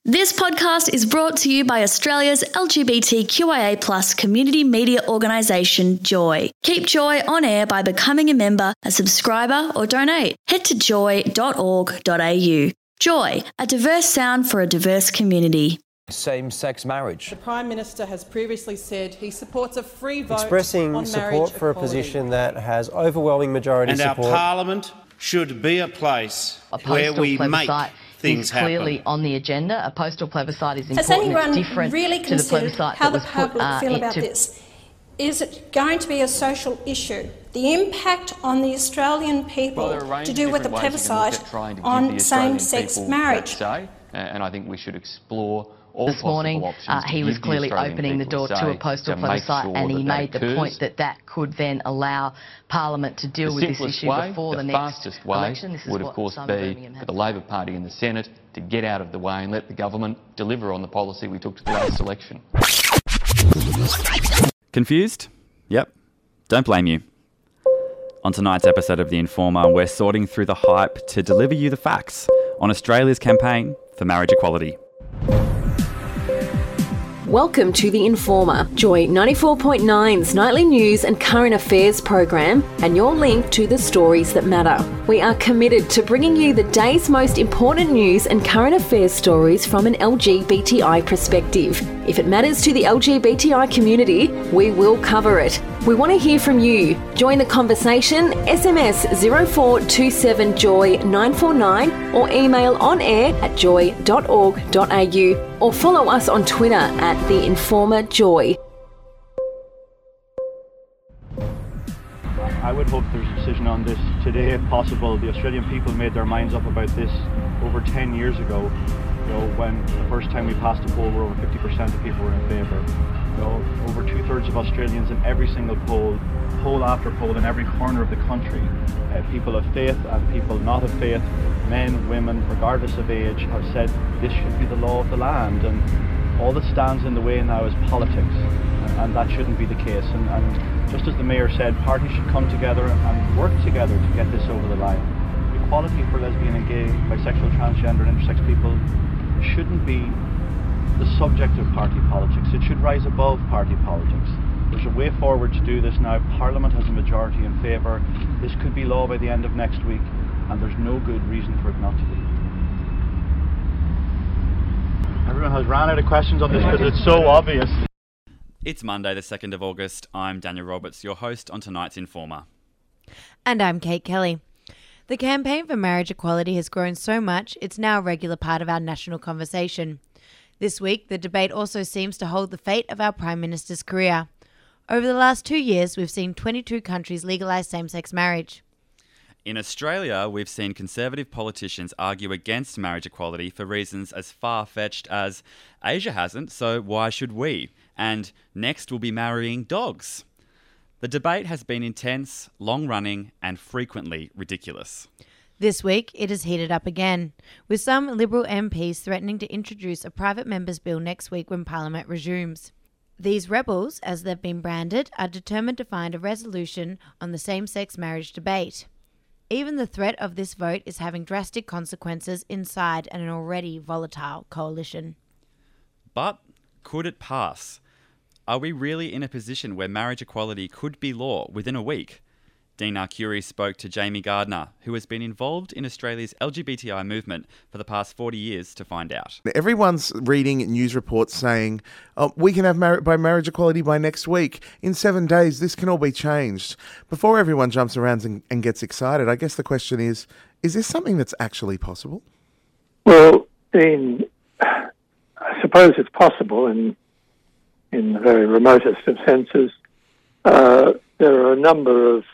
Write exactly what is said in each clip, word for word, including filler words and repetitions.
This podcast is brought to you by Australia's L G B T Q I A plus community media organisation, Joy. Keep Joy on air by becoming a member, a subscriber or donate. Head to joy dot org dot a u. Joy, a diverse sound for a diverse community. Same-sex marriage. The Prime Minister has previously said he supports a free vote Expressing on support for equality. a position that has overwhelming majority and support. And our Parliament should be a place a where we make things is clearly happen. on the agenda. A postal plebiscite is Has important. anyone it's different really to the considered plebiscite how that the was public put, uh, feel about into... this? Is it going to be a social issue? The impact on the Australian people well, to do with the plebiscite on same-sex marriage? Say, and I think we should explore all this morning, uh, he was clearly opening the door to a postal plebiscite, sure and he made the point that that could then allow Parliament to deal the with this issue way, before the, the next fastest way election. This is would, of course, be for the Labor Party in the Senate to get out of the way and let the government deliver on the policy we took to the last election. Confused? Yep. Don't blame you. On tonight's episode of The Informer, we're sorting through the hype to deliver you the facts on Australia's campaign for marriage equality. Welcome to The Informer, Joy ninety-four point nine's nightly news and current affairs program, and your link to the stories that matter. We are committed to bringing you the day's most important news and current affairs stories from an L G B T I perspective. If it matters to the L G B T I community, we will cover it. We want to hear from you. Join the conversation, S M S zero four two seven joy nine four nine or email on air at joy dot org dot a u or follow us on Twitter at The Informer Joy. I would hope there's a decision on this today if possible. The Australian people made their minds up about this over ten years ago. You know, when the first time we passed a poll where over fifty percent of people were in favour. You know, over two-thirds of Australians in every single poll, poll after poll in every corner of the country, uh, people of faith and people not of faith, men, women, regardless of age, have said this should be the law of the land, and all that stands in the way now is politics, and, and that shouldn't be the case. And, and just as the Mayor said, parties should come together and work together to get this over the line. Equality for lesbian and gay, bisexual, transgender and intersex people shouldn't be the subject of party politics. It should rise above party politics. There's a way forward to do this now. Parliament has a majority in favour. This could be law by the end of next week, and there's no good reason for it not to be. Everyone has ran out of questions on this because it's so obvious. It's Monday, the second of August. I'm Daniel Roberts, your host on tonight's Informer. And I'm Kate Kelly. The campaign for marriage equality has grown so much, it's now a regular part of our national conversation. This week, the debate also seems to hold the fate of our Prime Minister's career. Over the last two years, we've seen twenty-two countries legalise same-sex marriage. In Australia, we've seen Conservative politicians argue against marriage equality for reasons as far-fetched as Asia hasn't, so why should we? And next we'll be marrying dogs. The debate has been intense, long-running, and frequently ridiculous. This week, it has heated up again, with some Liberal M Ps threatening to introduce a private member's bill next week when Parliament resumes. These rebels, as they've been branded, are determined to find a resolution on the same-sex marriage debate. Even the threat of this vote is having drastic consequences inside an already volatile coalition. But could it pass? Are we really in a position where marriage equality could be law within a week? Dean Arcuri spoke to Jamie Gardner, who has been involved in Australia's L G B T I movement for the past forty years, to find out. Everyone's reading news reports saying, oh, we can have mar- by marriage equality by next week. In seven days, this can all be changed. Before everyone jumps around and, and gets excited, I guess the question is, is this something that's actually possible? Well, Dean, I suppose it's possible in, in the very remotest of senses. Uh, there are a number of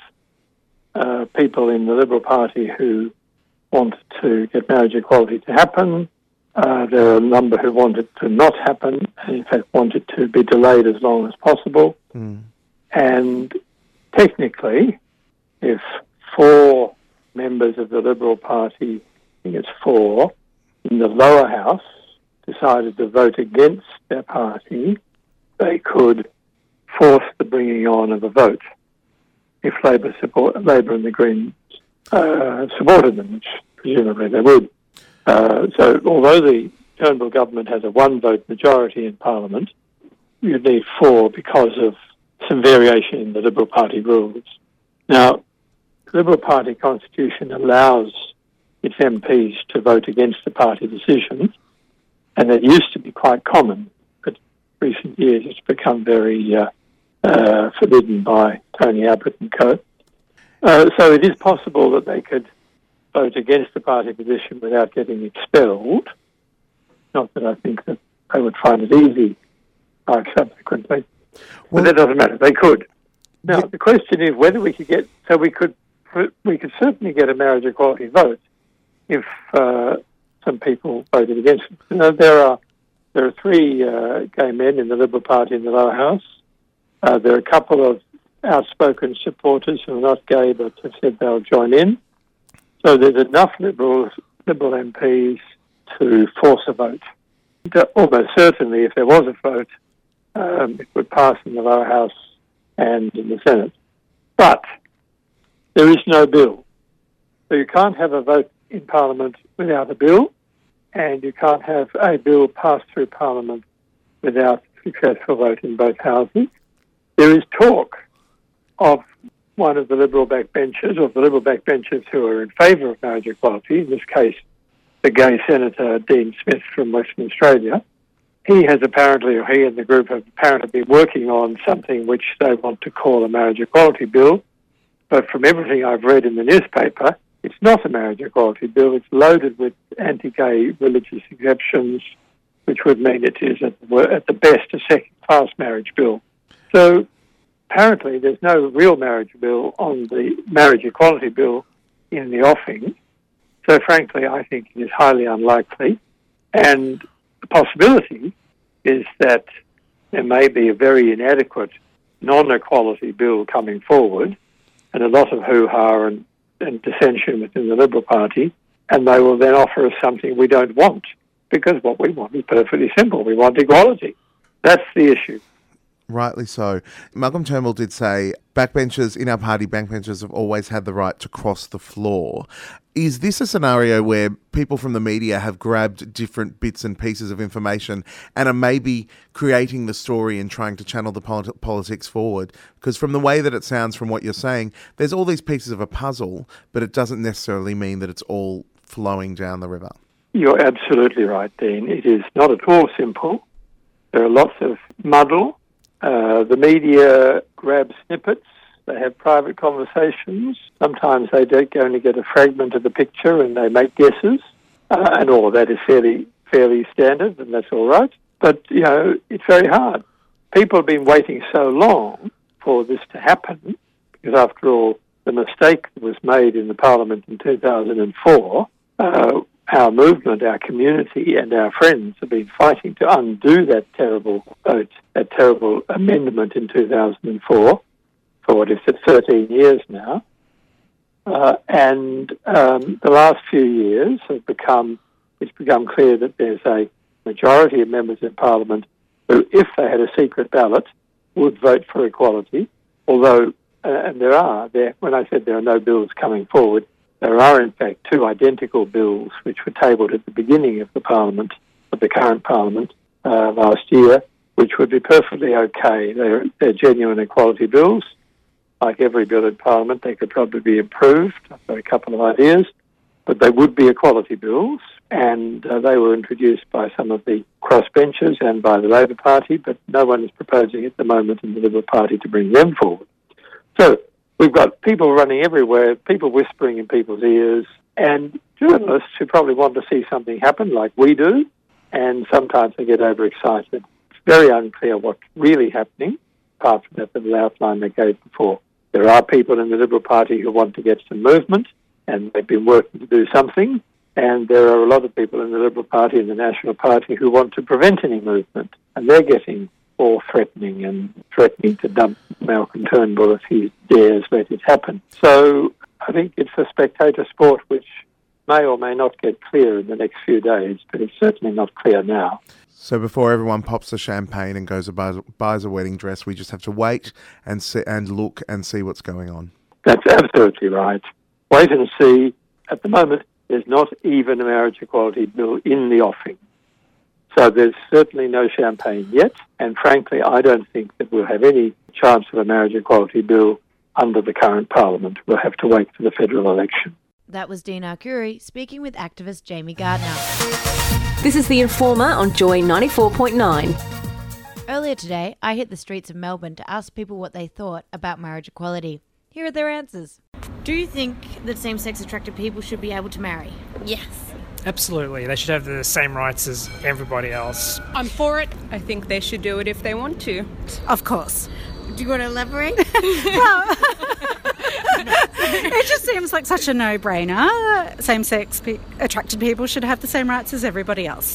Uh, people in the Liberal Party who want to get marriage equality to happen. Uh, there are a number who want it to not happen, and in fact want it to be delayed as long as possible. Mm. And technically, if four members of the Liberal Party, I think it's four, in the lower house decided to vote against their party, they could force the bringing on of a vote if Labor support, Labor and the Greens uh, supported them, which presumably they would. Uh, so although the Turnbull government has a one-vote majority in Parliament, you'd need four because of some variation in the Liberal Party rules. Now, the Liberal Party constitution allows its M Ps to vote against the party decision, and that used to be quite common, but in recent years it's become very uh, uh, forbidden by Tony Abbott and co. Uh, so it is possible that they could vote against the party position without getting expelled. Not that I think that they would find it easy uh, subsequently. Well, but that doesn't matter. They could. Now, yeah. The question is whether we could get... So we could we could certainly get a marriage equality vote if uh, some people voted against it. You know, there are there are three uh, gay men in the Liberal Party in the lower house. Uh, there are a couple of outspoken supporters who are not gay but have said they'll join in. So there's enough Liberals, Liberal M Ps to force a vote. Almost certainly, if there was a vote, um, it would pass in the lower house and in the Senate. But there is no bill. So you can't have a vote in Parliament without a bill, and you can't have a bill passed through Parliament without a successful vote in both houses. There is talk of one of the Liberal backbenchers, or the Liberal backbenchers who are in favour of marriage equality, in this case the gay Senator Dean Smith from Western Australia. He has apparently, or he and the group have apparently been working on something which they want to call a marriage equality bill. But from everything I've read in the newspaper, it's not a marriage equality bill. It's loaded with anti-gay religious exemptions, which would mean it is at the, at the best a second-class marriage bill. So apparently there's no real marriage bill on the marriage equality bill in the offing. So frankly, I think it is highly unlikely. And the possibility is that there may be a very inadequate non-equality bill coming forward, and a lot of hoo-ha and, and dissension within the Liberal Party, and they will then offer us something we don't want, because what we want is perfectly simple. We want equality. That's the issue. Rightly so. Malcolm Turnbull did say backbenchers in our party, backbenchers have always had the right to cross the floor. Is this a scenario where people from the media have grabbed different bits and pieces of information and are maybe creating the story and trying to channel the polit- politics forward? Because from the way that it sounds from what you're saying, there's all these pieces of a puzzle, but it doesn't necessarily mean that it's all flowing down the river. You're absolutely right, Dean. It is not at all simple. There are lots of muddle. Uh, the media grab snippets. They have private conversations. Sometimes they don't only get a fragment of the picture and they make guesses. Uh, and all of that is fairly fairly standard, and that's all right. But, you know, it's very hard. People have been waiting so long for this to happen, because after all, the mistake that was made in the Parliament in two thousand four, uh, our movement, our community and our friends have been fighting to undo that terrible vote, that terrible amendment in two thousand four, for what is it, thirteen years now. Uh, and um, the last few years have become, it's become clear that there's a majority of members in Parliament who, if they had a secret ballot, would vote for equality, although, uh, and there are, there, when I said there are no bills coming forward, there are, in fact, two identical bills which were tabled at the beginning of the Parliament, of the current Parliament, uh, last year, which would be perfectly okay. They're, they're genuine equality bills. Like every bill in Parliament, they could probably be improved. I've got a couple of ideas, but they would be equality bills, and uh, they were introduced by some of the crossbenchers and by the Labor Party, but no one is proposing at the moment in the Liberal Party to bring them forward. So we've got people running everywhere, people whispering in people's ears, and journalists who probably want to see something happen like we do, and sometimes they get overexcited. It's very unclear what's really happening, apart from that little outline they gave before. There are people in the Liberal Party who want to get some movement, and they've been working to do something, and there are a lot of people in the Liberal Party and the National Party who want to prevent any movement, and they're getting all threatening and threatening to dump Malcolm Turnbull if he dares let it happen. So I think it's a spectator sport which may or may not get clear in the next few days, but it's certainly not clear now. So before everyone pops the champagne and goes and buys, buys a wedding dress, we just have to wait and see, and look and see what's going on. That's absolutely right. Wait and see. At the moment, there's not even a marriage equality bill in the offing. So there's certainly no champagne yet, and frankly, I don't think that we'll have any chance of a marriage equality bill under the current Parliament. We'll have to wait for the federal election. That was Dean Arcuri speaking with activist Jamie Gardner. This is The Informer on Joy ninety-four point nine. Earlier today, I hit the streets of Melbourne to ask people what they thought about marriage equality. Here are their answers. Do you think that same-sex attracted people should be able to marry? Yes. Absolutely. They should have the same rights as everybody else. I'm for it. I think they should do it if they want to. Of course. Do you want to elaborate? Well, it just seems like such a no-brainer. Same-sex pe- attracted people should have the same rights as everybody else.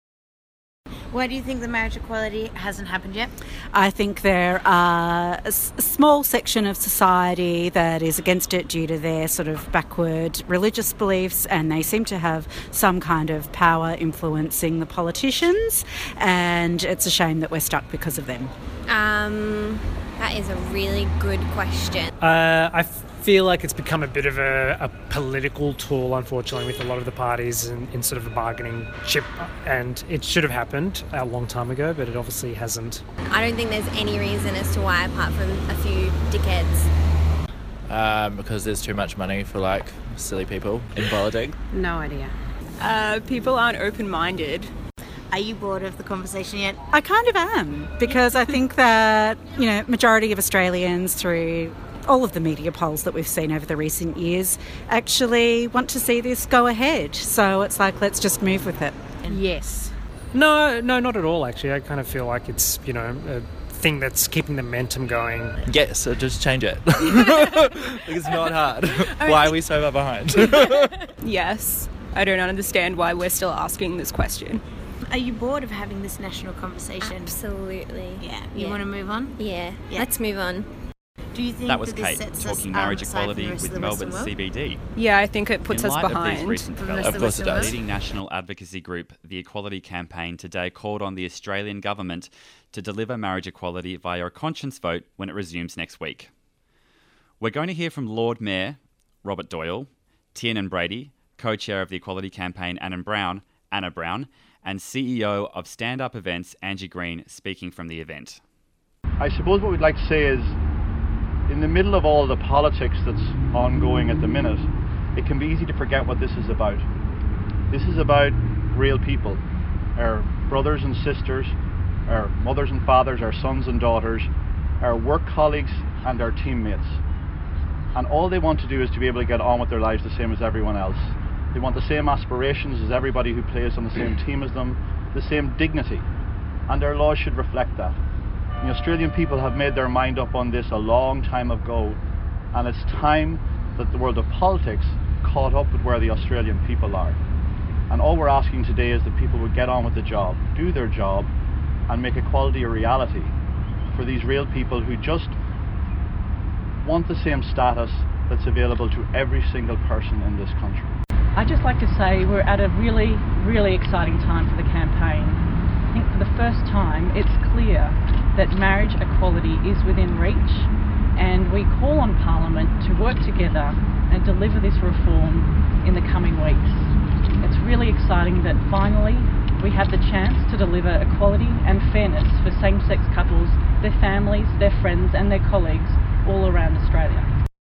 Why do you think the marriage equality hasn't happened yet? I think there are a, s- a small section of society that is against it due to their sort of backward religious beliefs, and they seem to have some kind of power influencing the politicians, and it's a shame that we're stuck because of them. Um, that is a really good question. Uh, I feel like it's become a bit of a, a political tool, unfortunately, with a lot of the parties in, in sort of a bargaining chip, and it should have happened a long time ago, but it obviously hasn't. I don't think there's any reason as to why, apart from a few dickheads. Um, because there's too much money for, like, silly people in politics. No idea. Uh, people aren't open-minded. Are you bored of the conversation yet? I kind of am, because I think that, you know, majority of Australians, through all of the media polls that we've seen over the recent years, actually want to see this go ahead. So it's like, let's just move with it. And yes. No, no, not at all, actually. I kind of feel like it's, you know, a thing that's keeping the momentum going. Yes, so just change it. It's not hard. Why are we so far behind? Yes. I don't understand why we're still asking this question. Are you bored of having this national conversation? Absolutely. Yeah. You yeah. want to move on? Yeah. yeah. Let's move on. Do you think that was that Kate this sets talking us, marriage um, equality with Melbourne C B D. Yeah, I think it puts In us light behind. of these recent developments, of course it does. The leading national advocacy group, the Equality Campaign, today called on the Australian government to deliver marriage equality via a conscience vote when it resumes next week. We're going to hear from Lord Mayor Robert Doyle, Tiernan Brady, co-chair of the Equality Campaign Anna Brown, Anna Brown, and C E O of Stand Up Events Angie Green speaking from the event. I suppose what we'd like to say is, in the middle of all the politics that's ongoing at the minute, it can be easy to forget what this is about. This is about real people, our brothers and sisters, our mothers and fathers, our sons and daughters, our work colleagues and our teammates. And all they want to do is to be able to get on with their lives the same as everyone else. They want the same aspirations as everybody who plays on the same team as them, the same dignity, and our laws should reflect that. The Australian people have made their mind up on this a long time ago, and it's time that the world of politics caught up with where the Australian people are. And all we're asking today is that people would get on with the job, do their job, and make equality a reality for these real people who just want the same status that's available to every single person in this country. I'd just like to say we're at a really, really exciting time for the campaign. I think for the first time it's clear that marriage equality is within reach, and we call on Parliament to work together and deliver this reform in the coming weeks. It's really exciting that finally we have the chance to deliver equality and fairness for same-sex couples, their families, their friends and their colleagues all around Australia.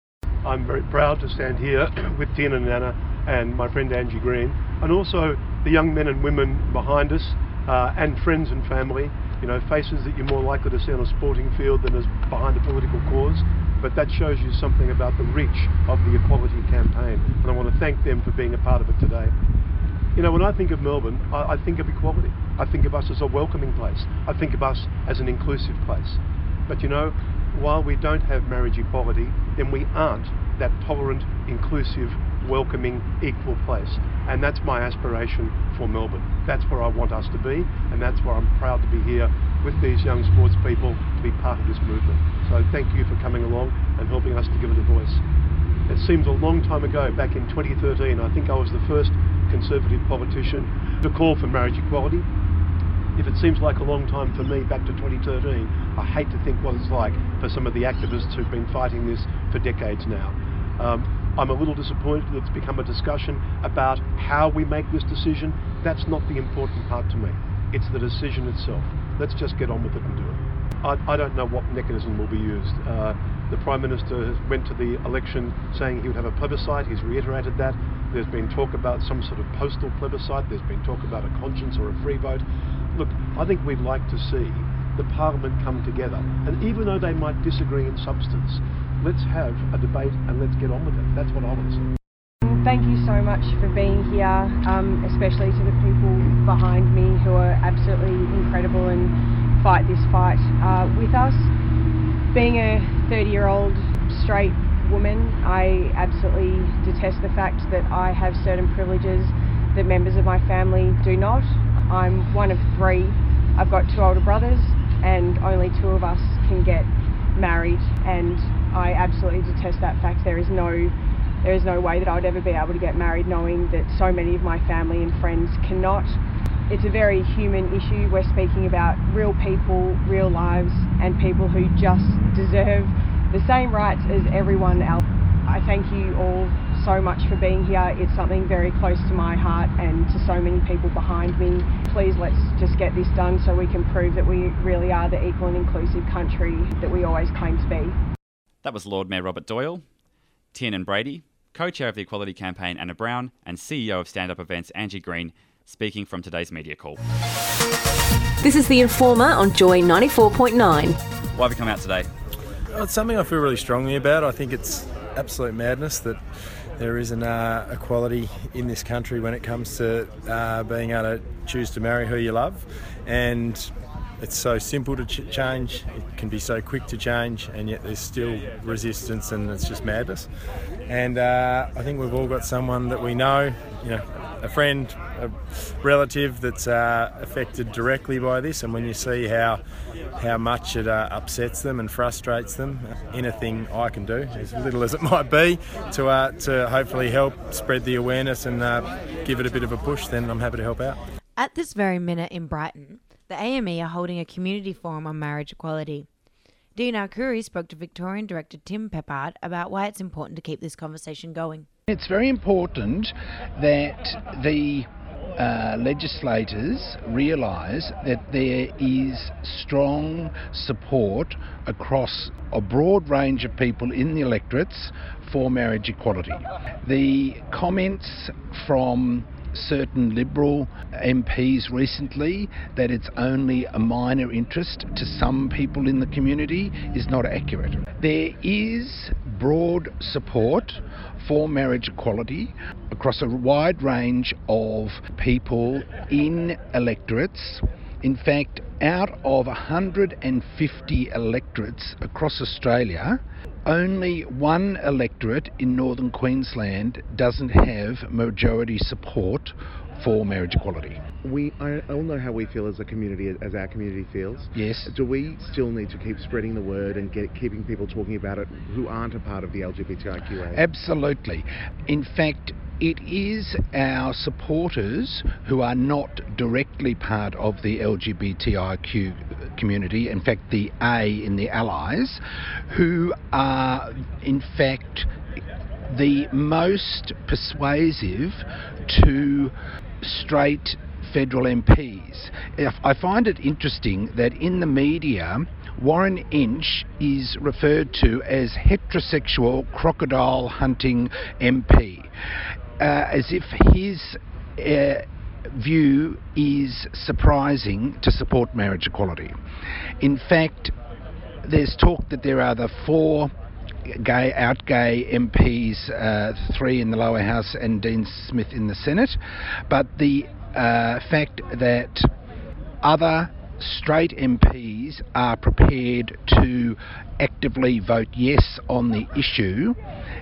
I'm very proud to stand here with Tiernan and Anna and my friend Angie Green, and also the young men and women behind us, uh, and friends and family, you know, faces that you're more likely to see on a sporting field than as behind a political cause, but that shows you something about the reach of the Equality Campaign, and I want to thank them for being a part of it today. You know, when I think of Melbourne, I, I think of equality. I think of us as a welcoming place. I think of us as an inclusive place. But you know, while we don't have marriage equality, then we aren't that tolerant, inclusive, welcoming, equal place. And that's my aspiration for Melbourne. That's where I want us to be, and that's where I'm proud to be here with these young sports people to be part of this movement. So thank you for coming along and helping us to give it a voice. It seems a long time ago, back in twenty thirteen, I think I was the first Conservative politician to call for marriage equality. If it seems like a long time for me back to twenty thirteen, I hate to think what it's like for some of the activists who've been fighting this for decades now. Um, I'm a little disappointed that it's become a discussion about how we make this decision. That's not the important part to me. it's the decision itself. Let's just get on with it and do it. I, I don't know what mechanism will be used. Uh, the Prime Minister went to the election saying he would have a plebiscite. He's reiterated that. There's been talk about some sort of postal plebiscite. There's been talk about a conscience or a free vote. Look, I think we'd like to see the Parliament come together. And even though they might disagree in substance, let's have a debate and let's get on with it. That's what I want to see. Thank you so much for being here, um, especially to the people behind me who are absolutely incredible and fight this fight uh, with us. Being a thirty-year-old straight woman, I absolutely detest the fact that I have certain privileges that members of my family do not. I'm one of three. I've got two older brothers and only two of us can get married, and I absolutely detest that fact. There is no There is no way that I would ever be able to get married knowing that so many of my family and friends cannot. It's a very human issue. We're speaking about real people, real lives, and people who just deserve the same rights as everyone else. I thank you all so much for being here. It's something very close to my heart and to so many people behind me. Please let's just get this done so we can prove that we really are the equal and inclusive country that we always claim to be. That was Lord Mayor Robert Doyle. Tiernan Brady, co-chair of the Equality Campaign Anna Brown, and C E O of Stand Up Events Angie Green, speaking from today's media call. This is The Informer on Joy ninety-four point nine. Why have you come out today? Well, it's something I feel really strongly about. I think it's absolute madness that there isn't uh, equality in this country when it comes to uh, being able to choose to marry who you love. And it's so simple to ch- change, it can be so quick to change, and yet there's still resistance, and it's just madness. And uh, I think we've all got someone that we know, you know, a friend, a relative that's uh, affected directly by this, and when you see how how much it uh, upsets them and frustrates them, anything I can do, as little as it might be, to uh, to hopefully help spread the awareness and uh, give it a bit of a push, then I'm happy to help out. At this very minute in Brighton, the A M E are holding a community forum on marriage equality. Dean Arcuri spoke to Victorian Director Tim Peppard about why it's important to keep this conversation going. It's very important that the uh, legislators realise that there is strong support across a broad range of people in the electorates for marriage equality. The comments from certain Liberal M Ps recently that it's only a minor interest to some people in the community is not accurate. There is broad support for marriage equality across a wide range of people in electorates. In fact, out of one hundred fifty electorates across Australia, only one electorate in northern Queensland doesn't have majority support for marriage equality. We I all know how we feel as a community, as our community feels. Yes. Do we still need to keep spreading the word and get keeping people talking about it who aren't a part of the L G B T I Q A? Absolutely. In fact, it is our supporters who are not directly part of the L G B T I Q community, in fact the A in the allies, who are in fact the most persuasive to straight federal M Ps. I find it interesting that in the media, Warren Inch is referred to as heterosexual crocodile hunting M P, uh, as if his uh, view is surprising to support marriage equality. In fact, there's talk that there are the four gay, out gay M Ps, uh, three in the lower house and Dean Smith in the Senate, but the uh, fact that other straight M Ps are prepared to actively vote yes on the issue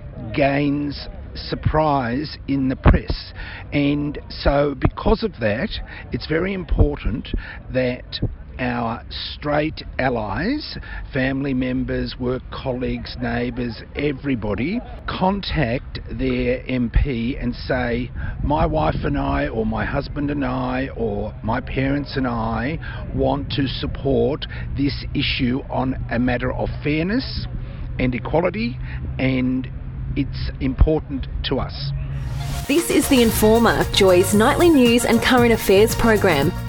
gains surprise in the press. And so because of that, it's very important that our straight allies, family members, work colleagues, neighbours, everybody, contact their M P and say, my wife and I, or my husband and I, or my parents and I want to support this issue on a matter of fairness and equality, and it's important to us. This is The Informer, Joy's nightly news and current affairs program.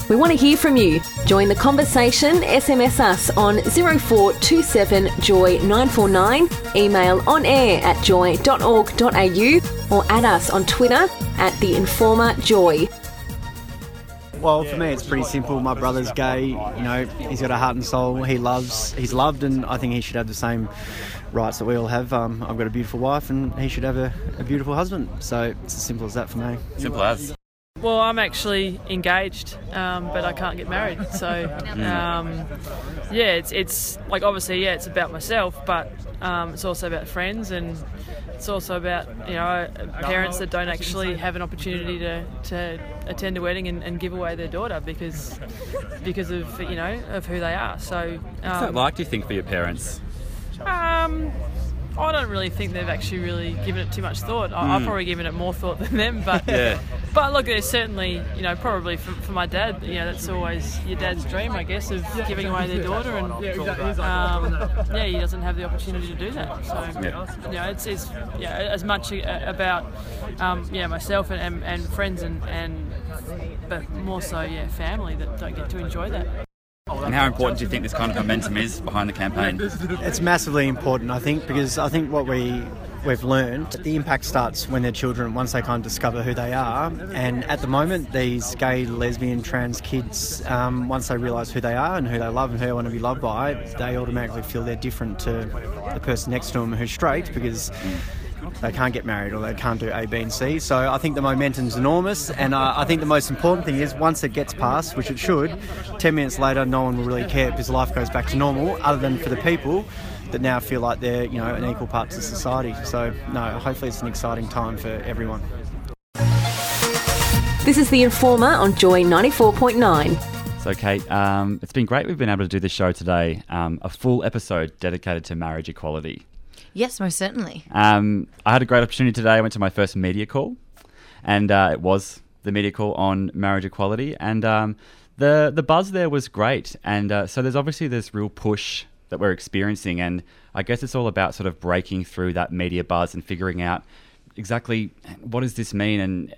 We want to hear from you. Join the conversation. S M S us on zero four two seven joy nine four nine, email on air at joy dot org dot a u or add us on Twitter at The Informer Joy. Well, for me, it's pretty simple. My brother's gay. You know, he's got a heart and soul. He loves, he's loved, and I think he should have the same rights that we all have. Um, I've got a beautiful wife, and he should have a, a beautiful husband. So it's as simple as that for me. Simple as. Well, I'm actually engaged, um, but I can't get married. So, um, yeah, it's it's like obviously, yeah, it's about myself, but um, it's also about friends, and it's also about, you know, parents that don't actually have an opportunity to, to attend a wedding and, and give away their daughter because because of, you know, of who they are. So, um, what's that like, do you think, for your parents? Um, I don't really think they've actually really given it too much thought. I, Mm. I've probably given it more thought than them, but Yeah. but look, there's certainly, you know, probably for, for my dad, you know, that's always your dad's dream, I guess, of giving away their daughter, and um, yeah, he doesn't have the opportunity to do that. So, Yeah. you know, it's, it's yeah, as much about um, yeah myself and, and, and friends and, and but more so yeah family that don't get to enjoy that. And how important do you think this kind of momentum is behind the campaign? It's massively important, I think, because I think what we we've learned, the impact starts when they're children, once they kind of discover who they are. And at the moment, these gay, lesbian, trans kids, um, once they realise who they are and who they love and who they want to be loved by, they automatically feel they're different to the person next to them who's straight, because they can't get married or they can't do A, B and C. So I think the momentum's enormous, and uh, I think the most important thing is once it gets passed, which it should, ten minutes later no one will really care because life goes back to normal, other than for the people that now feel like they're, you know, an equal part to society. So no, hopefully it's an exciting time for everyone. This is The Informer on Joy ninety-four point nine. So, Kate, um, it's been great we've been able to do this show today, um, a full episode dedicated to marriage equality. Yes, most certainly. Um, I had a great opportunity today. I went to my first media call, and uh, it was the media call on marriage equality, and um, the the buzz there was great. And uh, so there's obviously this real push that we're experiencing, and I guess it's all about sort of breaking through that media buzz and figuring out exactly what does this mean, and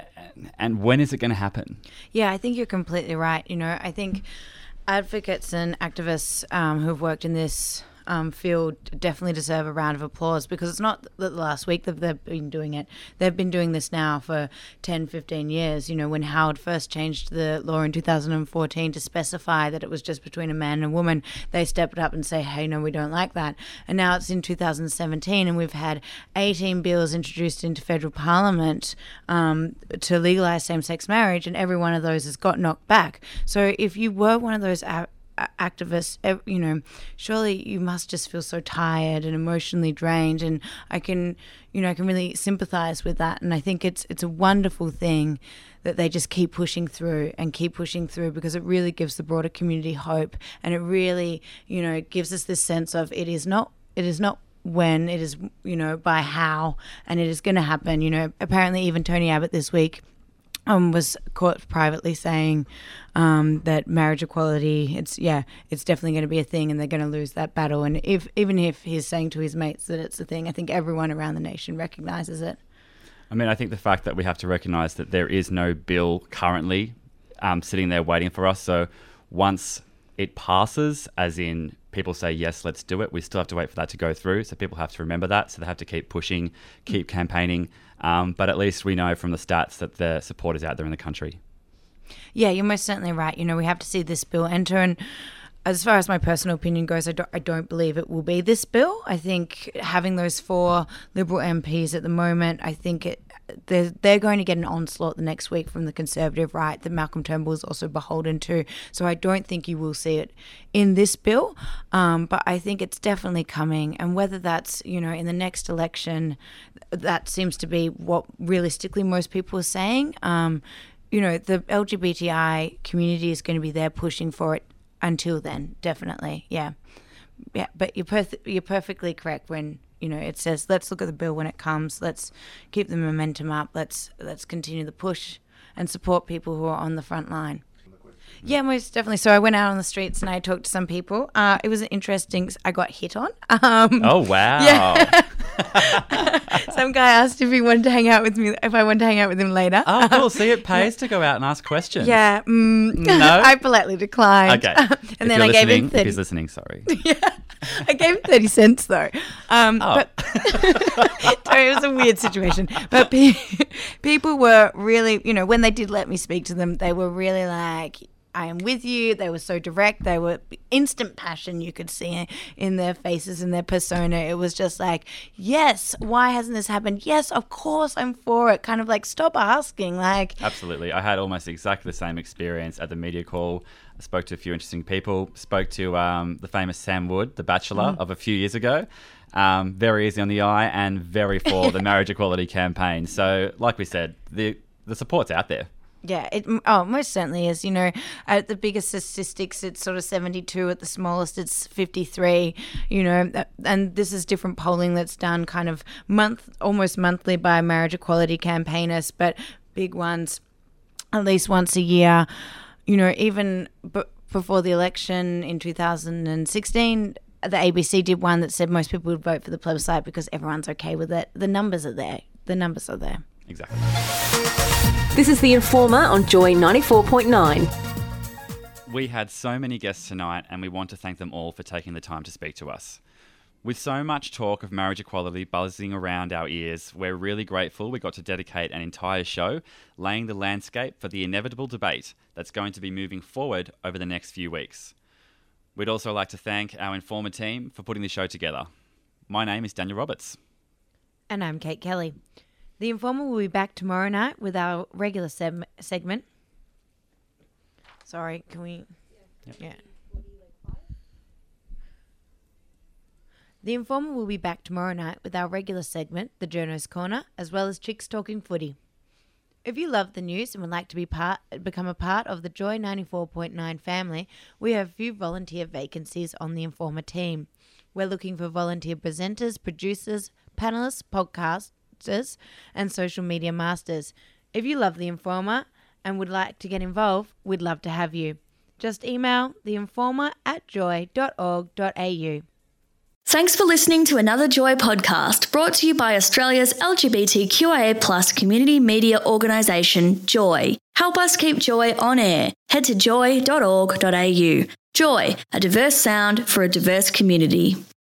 and when is it going to happen? Yeah, I think you're completely right. You know, I think advocates and activists um, who've worked in this Um, field definitely deserve a round of applause, because it's not the last week that they've been doing it. They've been doing this now for ten, fifteen years. You know, when Howard first changed the law in two thousand fourteen to specify that it was just between a man and a woman, they stepped up and say, hey, no, we don't like that. And now it's in two thousand seventeen, and we've had eighteen bills introduced into federal parliament um, to legalise same-sex marriage, and every one of those has got knocked back. So if you were one of those a- activists, you know, surely you must just feel so tired and emotionally drained, and I can, you know, I can really sympathise with that. And I think it's it's a wonderful thing that they just keep pushing through and keep pushing through, because it really gives the broader community hope, and it really, you know, gives us this sense of it is not it is not when, it is, you know, by how, and it is going to happen. You know, apparently even Tony Abbott this week Um, was caught privately saying um, that marriage equality, it's yeah, it's definitely going to be a thing, and they're going to lose that battle. And if even if he's saying to his mates that it's a thing, I think everyone around the nation recognises it. I mean, I think the fact that we have to recognise that there is no bill currently um, sitting there waiting for us. So once it passes, as in people say, yes, let's do it, we still have to wait for that to go through. So people have to remember that. So they have to keep pushing, keep campaigning. Um, but at least we know from the stats that the support is out there in the country. Yeah, you're most certainly right. You know, we have to see this bill enter, and as far as my personal opinion goes, I don't, I don't believe it will be this bill. I think having those four Liberal M Ps at the moment, I think it, they're, they're going to get an onslaught the next week from the Conservative right that Malcolm Turnbull is also beholden to. So I don't think you will see it in this bill, um, but I think it's definitely coming. And whether that's, you know, in the next election, that seems to be what realistically most people are saying. Um, you know, the L G B T I community is going to be there pushing for it until then, definitely, yeah. Yeah, but you're, perf- you're perfectly correct when, you know, it says, let's look at the bill when it comes, let's keep the momentum up, let's let's continue the push and support people who are on the front line. Yeah, most definitely. So I went out on the streets and I talked to some people. Uh, it was interesting. I got hit on. Um, oh, wow. Yeah. Some guy asked if he wanted to hang out with me, if I wanted to hang out with him later. Oh, cool. See, it pays to go out and ask questions. Yeah. Mm, No? I politely declined. Okay. and If then you're I gave him listening- thirty. If he's listening, sorry. I gave him thirty cents though. Um, Oh. But sorry, it was a weird situation. But pe- people were really, you know, when they did let me speak to them, they were really like, I am with you. They were so direct. They were instant passion. You could see in their faces and their persona. It was just like, yes, why hasn't this happened? Yes, of course I'm for it. Kind of like, stop asking. Like, Absolutely. I had almost exactly the same experience at the media call. I spoke to a few interesting people. Spoke to um, the famous Sam Wood, the Bachelor, Mm. of a few years ago. Um, very easy on the eye and very for the marriage equality campaign. So, like we said, the the support's out there. yeah, it oh most certainly is. You know, at the biggest statistics, it's sort of seventy-two. At the smallest, it's fifty-three. You know, and this is different polling that's done kind of month, almost monthly by marriage equality campaigners, but big ones at least once a year. You know, even b- before the election in two thousand sixteen, the A B C did one that said most people would vote for the plebiscite because everyone's okay with it. The numbers are there. The numbers are there. Exactly. This is The Informer on Joy ninety-four point nine. We had so many guests tonight, and we want to thank them all for taking the time to speak to us. With so much talk of marriage equality buzzing around our ears, we're really grateful we got to dedicate an entire show laying the landscape for the inevitable debate that's going to be moving forward over the next few weeks. We'd also like to thank our Informer team for putting the show together. My name is Daniel Roberts. And I'm Kate Kelly. The Informer will be back tomorrow night with our regular seg- segment. Sorry, can we? Yep. Yeah. The Informer will be back tomorrow night with our regular segment, The Journo's Corner, as well as Chicks Talking Footy. If you love the news and would like to be part, become a part of the Joy ninety-four point nine family, we have a few volunteer vacancies on the Informer team. We're looking for volunteer presenters, producers, panelists, podcasters, and social media masters. If you love the Informer and would like to get involved, we'd love to have you. Just email theinformer at joy dot org dot a u. Thanks for listening to another Joy podcast brought to you by Australia's L G B T Q I A plus community media organisation, Joy. Help us keep Joy on air. Head to joy dot org dot a u. Joy, a diverse sound for a diverse community.